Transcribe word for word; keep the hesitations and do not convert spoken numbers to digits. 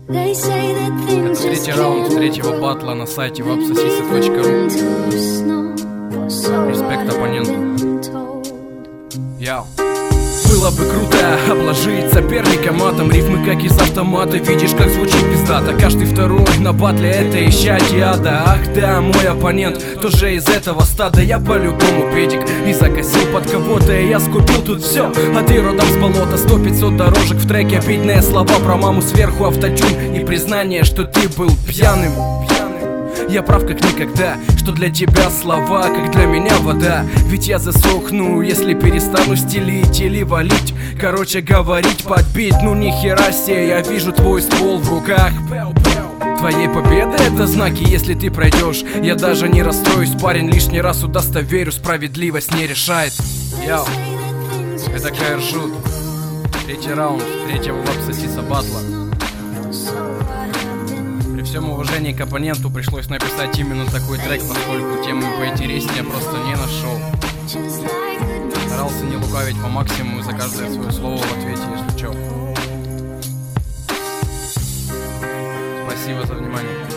Это третий раунд третьего батла на сайте вапсосиса точка ру. Респект оппоненту. Яу. Было бы круто обложить соперника матом. Рифмы как из автомата, видишь, как звучит пиздато. Каждый второй на батле это исчадие ада. Ах да, мой оппонент тоже из этого стада. Я по-любому педик и закосил под кого-то, и я скупил тут все. А ты родом с болота, сто пятьсот дорожек в треке. Обидные слова про маму сверху, автотюн и признание, что ты был пьяным. Я прав как никогда, что для тебя слова, как для меня вода. Ведь я засохну, если перестану стелить или валить. Короче говорить, подбить, ну нихера себе. Я вижу твой ствол в руках. Твоей победы это знаки, если ты пройдешь. Я даже не расстроюсь, парень, лишний раз удостоверю. Справедливость не решает. Яу, это КР-шут. Третий раунд третьего вапсосиса батла. При всем уважении к оппоненту пришлось написать именно такой трек, поскольку темы поинтереснее просто не нашел. Старался не лукавить по максимуму, за каждое свое слово в ответе, если чё. Спасибо за внимание.